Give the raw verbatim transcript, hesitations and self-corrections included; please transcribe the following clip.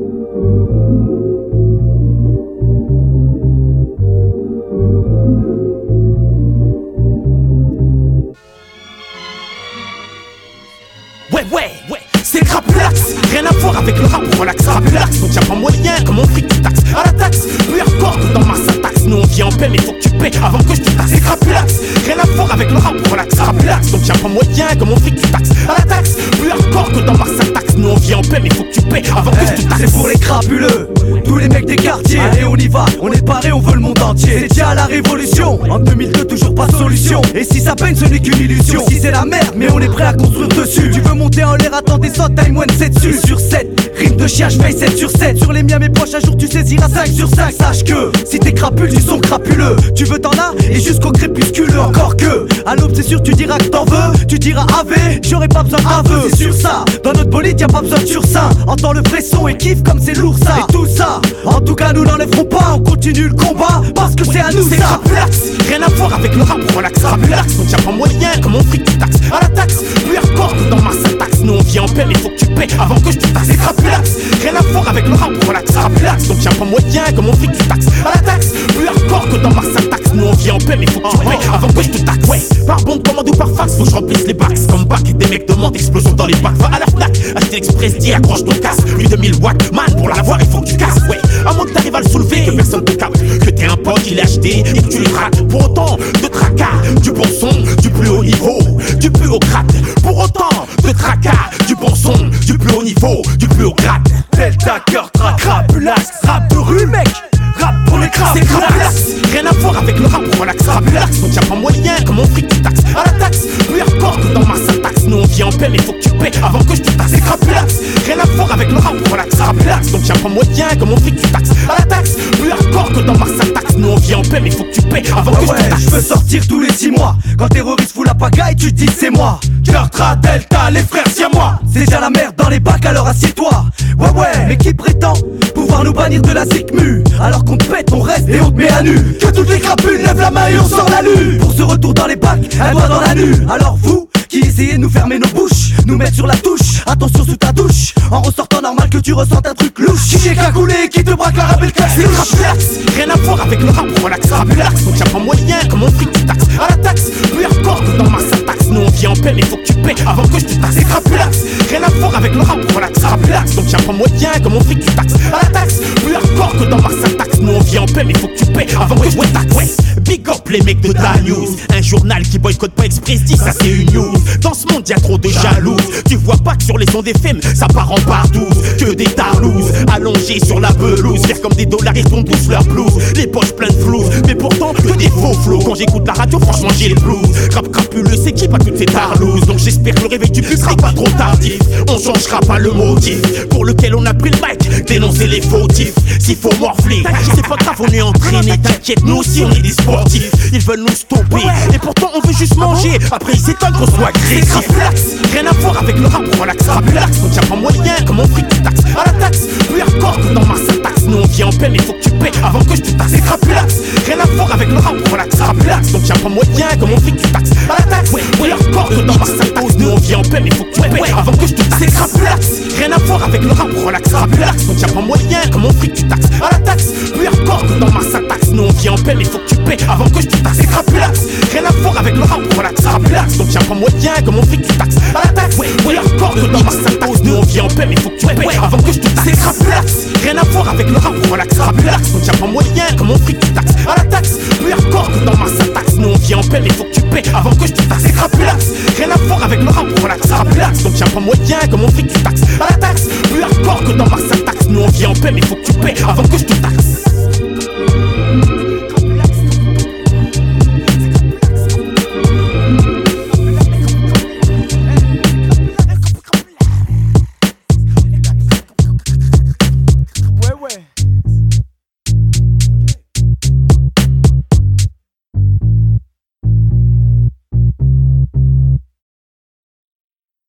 Ouais, ouais, ouais, c'est Crapulax. Rien à voir avec le rap, relax, Crapulax. Donc y'a pas moyen que mon fric tu taxes à la taxe. Plus hardcore que dans ma taxe. Nous on vient en paix mais faut que tu paies avant que je te taxe. C'est Crapulax. Rien à voir avec le rap, relax, Crapulax. Donc y'a pas moyen que mon fric tu taxes à la taxe. Plus hardcore que dans ma taxe. Nous on vient en paix mais faut que tu paies avant que je te taxe. C'est pour les crapuleux, tous les mecs des quartiers. Allez on y va, on est paré, on veut le monde entier. C'est déjà la révolution, en deux mille deux toujours pas de solution. Et si ça peine ce n'est qu'une illusion. Si c'est la merde mais on est prêt à construire dessus. Tu veux monter en l'air, attends des sauts, time one sept dessus. Sur sept, rime de chien, je paye sept sur sept. Sur les miens mes proches un jour tu saisiras cinq sur cinq. Sache que si t'es crapule du son crapuleux, tu veux t'en as et jusqu'au crépuscule. Encore que, à l'aube c'est sûr tu diras que t'en veux. Tu diras A V, j'aurais pas besoin d'aveu. C'est sur ça, dans notre bolide y'a pas besoin de sursain. Entends le vrai son et kiffe comme c'est lourd ça. Et tout ça, en tout cas nous n'enlèverons pas. On continue le combat parce que c'est à nous c'est ça. Crapulax. Rien à voir avec le rap, relax, Crapulax. Donc y'a pas moyen que mon fric tu taxes à la taxe. Plus hardcore que dans ma taxe. Nous on vient en paix mais faut que tu paies avant que je te taxe. C'est Crapulax. Rien à voir avec le rap, relax, Crapulax. Donc y'a pas moyen que mon fric tu taxes à la taxe. Plus hardcore que dans ma taxe. Nous on vient en paix mais faut que tu paies avant que je te taxe. Ouais, par bon de commande ou par fax, faut que je remplisse les bacs. Comme bac, des mecs demandent explosion dans les bacs. Va à la Fnac, acheter l'express, dis accroche ton casque. Plus de mille watts, man, pour l'avoir il faut que tu casses. Ouais, à moins que t'arrives à le soulever, que personne te capte. Que t'es un pote qui l'a acheté et que tu le rates. Pour autant, de tracas, du bon son, du plus haut niveau, du plus haut grade. Pour autant, de tracas, du bon son, du plus haut niveau, du plus haut grade. Delta, cœur, track, Crapulax. Rap de rue mec, rap pour les C'est Crapulax. Rien à voir avec le rap, relax, Crapulax. Donc y'a pas moyen que mon fric tu taxes à la taxe. Plus hardcore que dans ma taxe. Nous on vient en paix mais faut que tu paies avant que je te taxe. C'est Crapulax. Rien à voir avec le rap, relax, Crapulax. Donc y'a pas moyen que mon fric tu taxes à la taxe. Plus hardcore que dans ma taxe. Nous on vient en paix mais faut que tu paies avant que je te taxe. Je veux sortir tous les six mois. Quand terroriste fout la pagaille, tu te dis c'est moi. Cœur-tra, Delta, les frères, c'est moi. C'est déjà la merde dans les bacs, alors assieds-toi. Ouais ouais, mais qui prétend pouvoir nous bannir de la zikmu? Alors qu'on te pète, on reste et on te met à nu. Que toutes les crapules lèvent la main et on sort la lue. Pour ce retour dans les bacs, un doigt dans la nuit. Alors vous, qui essayez de nous fermer nos bouches, nous mettre sur la touche, attention sous ta douche. En ressortant normal que tu ressentes un truc louche. Qui est cagoulé, qui te braque la rappelle classe. C'est Crapulax. Rien à voir avec le rap, relax, Crapulax. Donc y'a pas moyen que mon fric tu taxes à la taxe. Plus hardcore que dans ma taxe. Nous on vient en paix mais faut que tu paies avant que je te taxe. C'est Crapulax. Rien à voir avec le rap, relax, Crapulax. Donc y'a pas moyen que mon fric tu taxes à la taxe. Plus hardcore que dans ma taxe. Nous on vient en paix mais faut que tu paies avant que je te taxe. Ouais, big up les mecs de Da News. Un journal qui boycotte pas Express dit ça c'est une news. Dans ce monde y'a trop de jaloux. Tu vois pas que sur les sons des films ça part en bardouze. Que des tarlouses allongés sur la pelouse. Faire comme des dollars ils font tous leur blues. Les poches pleines de floues. Mais pourtant que des faux flots. Quand j'écoute la radio franchement j'ai les blues. Rap crapuleux s'équipe à toutes ces tarlouses. Donc j'espère que le réveil du public sera pas trop tardif. On changera pas le motif pour lequel on a pris le mic. Dénoncer les fautifs. S'il faut morfler c'est pas grave on est entraîné. T'inquiète nous aussi on est des sportifs. Ils veulent nous stopper et pourtant on veut juste manger. Après ils s'étonnent qu'on soit agressif. Crapulax. Rien à voir avec le rap, relax, Crapulax. Donc y'a pas moyen que mon fric tu taxes à la taxe. Plus hardcore que dans ma taxe. Nous on vient en paix mais faut que tu paies avant que je te taxe. C'est Crapulax. Rien à voir avec le rap, relax, Crapulax. Donc y'a pas moyen que mon fric tu taxes à la taxe. Plus hardcore que dans ma taxe. Nous on vient en paix mais faut que tu paies avant que je te taxe. C'est Crapulax. Rien à voir avec le rap, relax, Crapulax. Donc y'a pas moyen que mon fric tu taxes à la taxe. Plus hardcore que dans ma taxe. Nous on vient en paix mais faut que tu paies avant que je te taxe. C'est Crapulax. Rien à voir avec le rap, relax, Crapulax. Donc y'a pas moyen que mon fric tu taxes à la taxe. Plus hardcore que dans ma taxe. Nous on vient en paix mais faut que tu paies avant que je te taxe. C'est Crapulax. Rien à voir avec le rap, relax, Crapulax. Donc y'a pas moyen que mon fric tu taxes à la taxe. Plus hardcore que dans ma taxe. Nous on vient en paix mais faut que tu paies avant que je te taxe. C'est Crapulax. Rien à voir avec le rap, relax, Crapulax. Donc y'a pas moyen que mon fric tu